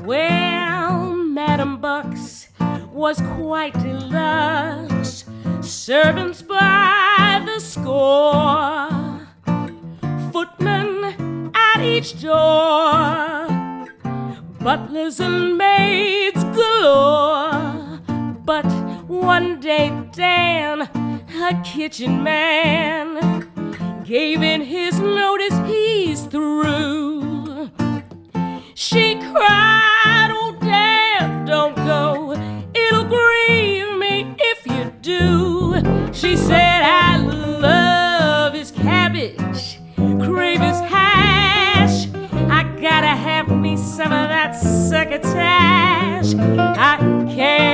Well, Madam Bucks was quite deluxe, servants by the score, footmen at each door, butlers and maids galore. But one day Dan, her kitchen man, gave in his notice he's through. She cried, "Oh, Dan, don't go. It'll grieve me if you do." She said, "I love his cabbage, crave his hash. I gotta have me some of that succotash. I can't